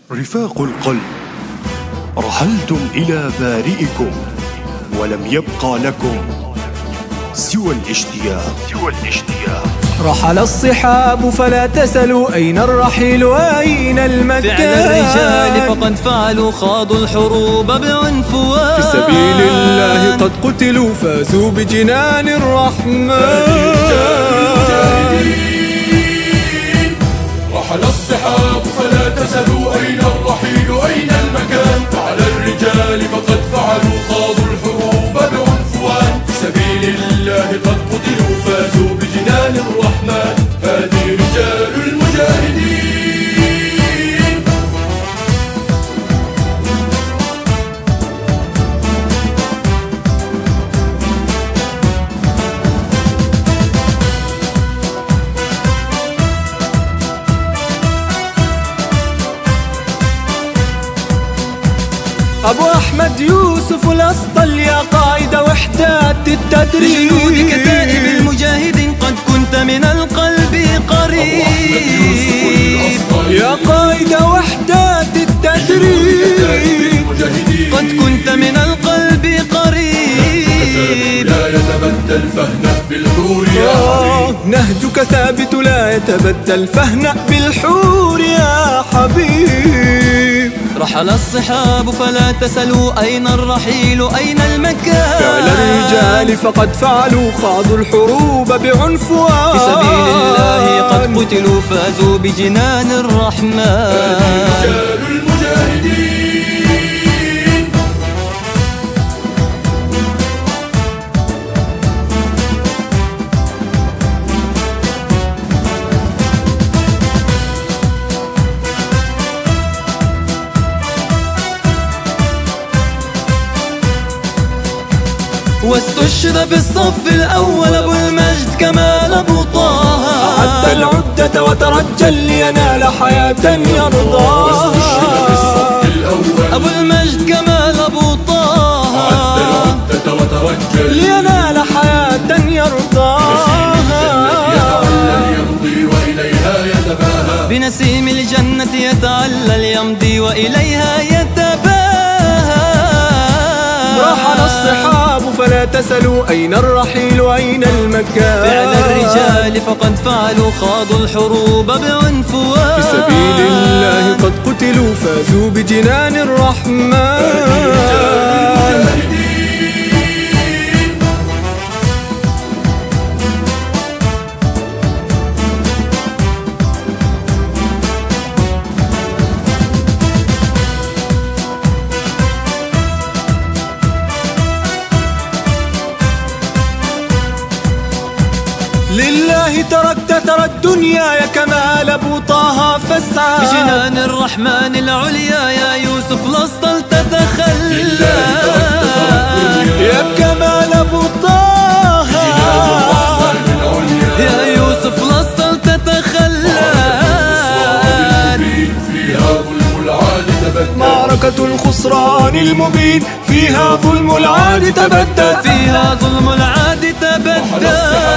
رفاق القلب، رحلتم إلى بارئكم ولم يبقى لكم سوى الاشتياق. رحل الصحاب فلا تسلوا أين الرحيل وأين المكان. فعل الرجال فقد فعلوا خاضوا الحروب بعنفوان. في سبيل الله قد قتلوا فازوا بجنان الرحمن. رحل الصحاب فلا تسلوا أين الرحيل أين المكان. فعل الرجال فقد فعلوا خاضوا الحروب بعنفوان. في سبيل الله قد قتلوا فازوا بجنان الرحمن. هذه رجال المجاهدين. أبو أحمد يوسف الأسطل يا قائد وحدات التدريب. بجنود كتائب المجاهدين قد كنت من القلب قريب. يا قائد وحدات التدريب قد كنت من القلب قريب. لا يتبدل فهنا بالحور يا حبيب. نهجك ثابت لا يتبدل فاهنأ بالحور يا حبيب. رحل الصحاب فلا تسلوا أين الرحيل أين المكان. فعل الرجال فقد فعلوا خاضوا الحروب بعنفوان. في سبيل الله قد قتلوا فازوا بجنان الرحمن. رجال المجاهدين. واستشهد في الصف الأول أبو المجد كمال أبو طه. أعد العدة وترجل لينال حياة يرضاها. واستشهد في الصف الأول أبو المجد كمال أبو طه. أعد العدة وترجل لينال حياة يرضاها. يمضي وإليها يتباهى. بنسيم الجنة يتعلل يمضي وإليها يتباهى. رحل الصحاب فلا تسلوا أين الرحيل أين المكان. فعل الرجال فقد فعلوا خاضوا الحروب بعنفوان. في سبيل الله قد قتلوا فازوا بجنان الرحمن. لله تركت ترى الدنيا يا كمال أبو طه فاسعى. بجنان الرحمن العليا يا يوسف الأسطل تتخلى. يا كمال أبو طه يا يوسف الأسطل تتخلى. معركة الخسران المبين فيها ظلم العاد تبدد. فيها ظلم العاد تبدد.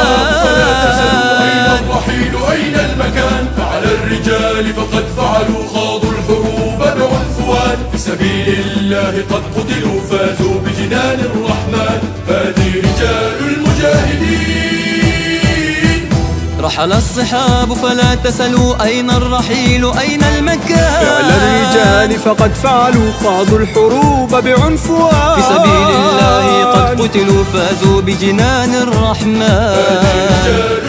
أين الرحيل أين المكان. فعل الرجال فقد فعلوا خاضوا الحروب بعنفوان. في سبيل الله قد قتلوا فازوا بجنان الرحمن. هذه رجال المجاهدين. رحل الصحاب فلا تسلوا أين الرحيل أين المكان. فعل الرجال فقد فعلوا خاضوا الحروب بعنفوان. في سبيل الله قد قتلوا فازوا بجنان الرحمن.